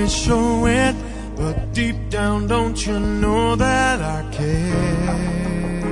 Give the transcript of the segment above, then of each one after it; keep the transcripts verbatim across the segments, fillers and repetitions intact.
always show it, but deep down don't you know that I care?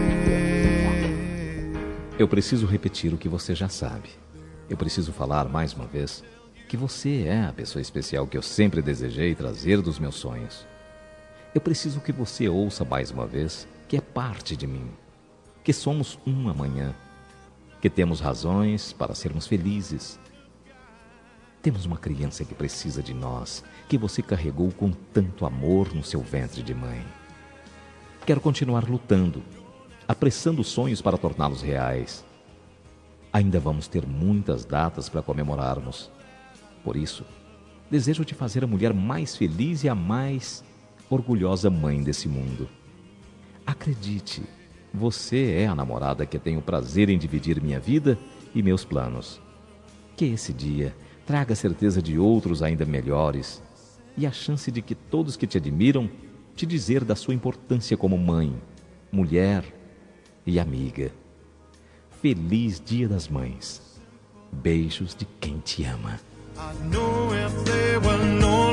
Eu preciso repetir o que você já sabe. Eu preciso falar mais uma vez que você é a pessoa especial que eu sempre desejei trazer dos meus sonhos. Eu preciso que você ouça mais uma vez que é parte de mim, que somos um amanhã, que temos razões para sermos felizes. Temos uma criança que precisa de nós, que você carregou com tanto amor no seu ventre de mãe. Quero continuar lutando, apressando os sonhos para torná-los reais. Ainda vamos ter muitas datas para comemorarmos. Por isso, desejo te fazer a mulher mais feliz e a mais orgulhosa mãe desse mundo. Acredite, você é a namorada que tenho prazer em dividir minha vida e meus planos. Que esse dia traga a certeza de outros ainda melhores e a chance de que todos que te admiram te dizer da sua importância como mãe, mulher e amiga. Feliz Dia das Mães. Beijos de quem te ama. I know if there were no